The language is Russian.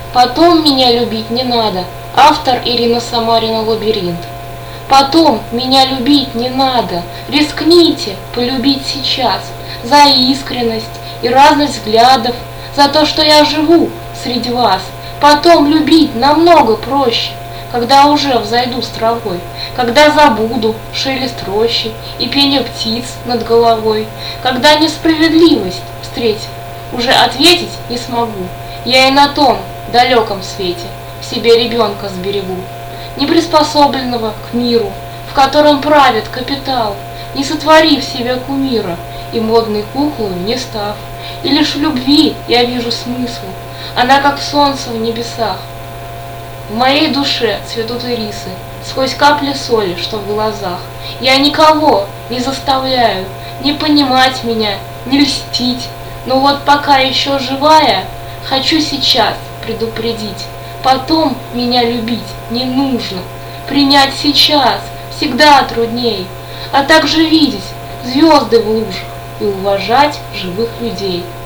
Потом меня любить не надо. Автор Ирина Самарина, «Лабиринт». Потом меня любить не надо. Рискните полюбить сейчас. За искренность и разность взглядов, за то, что я живу среди вас. Потом любить намного проще, когда уже взойду с травой, когда забуду шелест рощи и пение птиц над головой, когда несправедливость встретив, уже ответить не смогу. Я и на том далеком свете в себе ребенка сберегу, неприспособленного к миру, в котором правит капитал, не сотворив себе кумира и модной куклою не став. И лишь в любви я вижу смысл, она как солнце в небесах. В моей душе цветут ирисы, сквозь капли соли, что в глазах. Я никого не заставляю не понимать меня, не льстить, но вот пока еще живая, хочу сейчас предупредить. Потом меня любить не нужно, принять сейчас всегда трудней, а также видеть звезды в лужах и уважать живых людей.